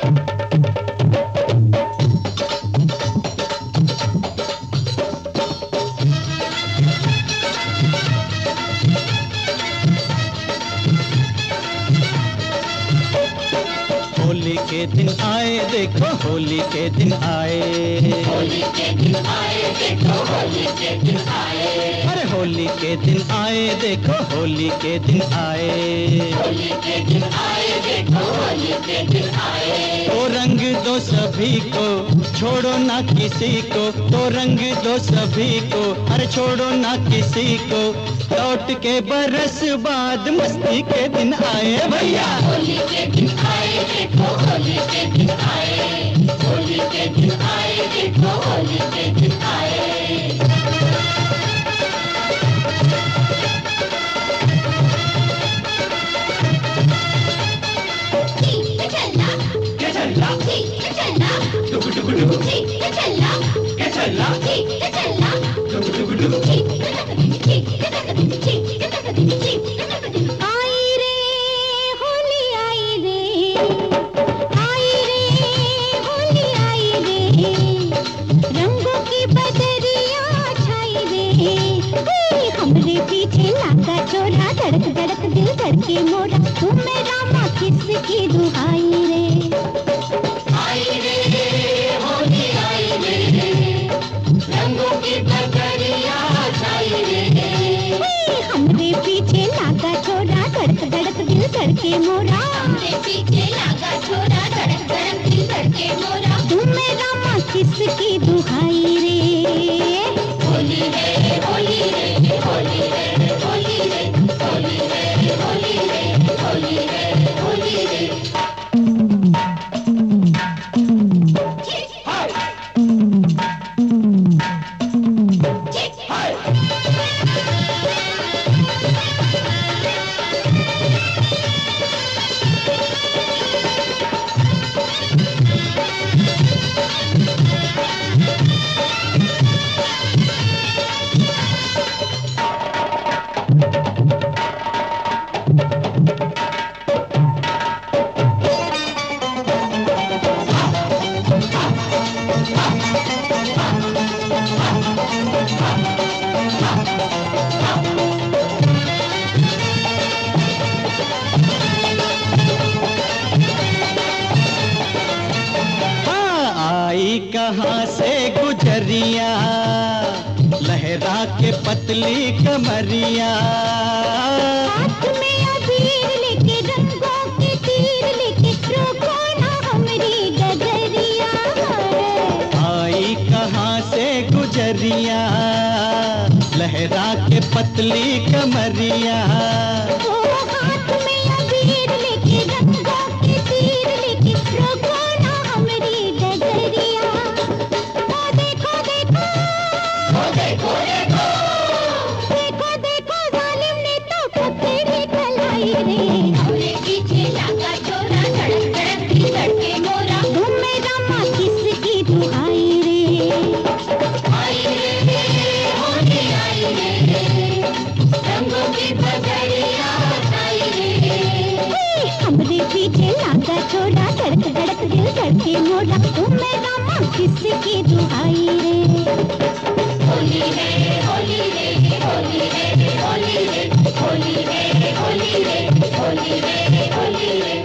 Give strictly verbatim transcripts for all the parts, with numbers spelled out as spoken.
होली के दिन आए देखो होली के दिन आए, होली के दिन आए देखो होली के दिन आए, अरे होली के दिन आए देखो होली के दिन आए, होली के दिन आए देखो होली के दिन आए। तो रंग दो सभी को छोड़ो ना किसी को, तो रंग दो सभी को अरे छोड़ो ना किसी को, लौट के बरस बाद मस्ती के दिन आए भैया। होली के दिन आए देखो होली के दिन आए, होली के दिन आए देखो होली के दिन आए। हमरे पीछे लागा चोरा धड़क धड़क दिल करके मोरा, तू मेरा माँ किसकी दुहाई रे। आई रे होली आई रे, रंगों की बदरिया छाई रे। हमरे पीछे लागा चोरा धड़क धड़क दिल करके मोरा, हमरे पीछे लागा चोरा धड़क धड़क दिल करके मोरा, तू मेरा माँ किसकी दुहाई रे। होली है होली है होली है होली है होली है होली है होली है होली है। कहाँ से गुजरिया लहरा के पतली कमरिया, हाथ में अबीर लेके रंगों के तीर लेके रोको ना हमरी गगरिया। आई कहाँ से गुजरिया लहरा के पतली कमरिया, ओ हाथ में अबीर लेके रंगों के तीर लेके रोको ना हमरी गगरिया। ओ देखो देखो ओ देखो देखो देखो देखो जालिम ने तो पकड़ी कलाई रे। हमरे पीछे लागा चोरा धड़क धड़क दिल करके मोरा, तू मेरा माँ किसकी दुहाई रे। आई रे होली आई रे, रंगों की बदरिया छाई रे। हमरे पीछे लागा चोरा धड़क धड़क दिल करके मोरा, तू मेरा माँ किसकी दुहाई रे। होली है होली है होली है होली है होली है होली है होली है होली है।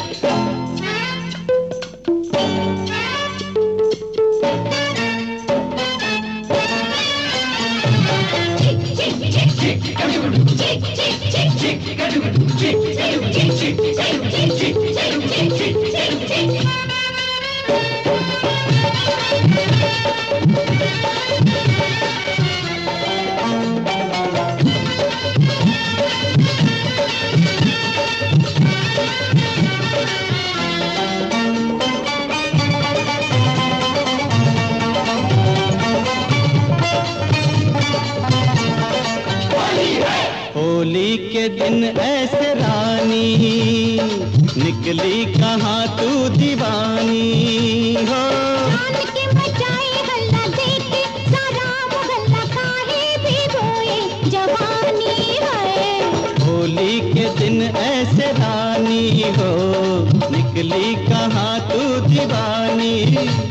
होली के दिन ऐसे रानी निकली कहाँ तू दीवानी हो। जान के मचाए हल्ला देखे सारा मोहल्ला काहे भी रोए जवानी है। होली के दिन ऐसे रानी हो निकली निकली कहाँ तू दीवानी।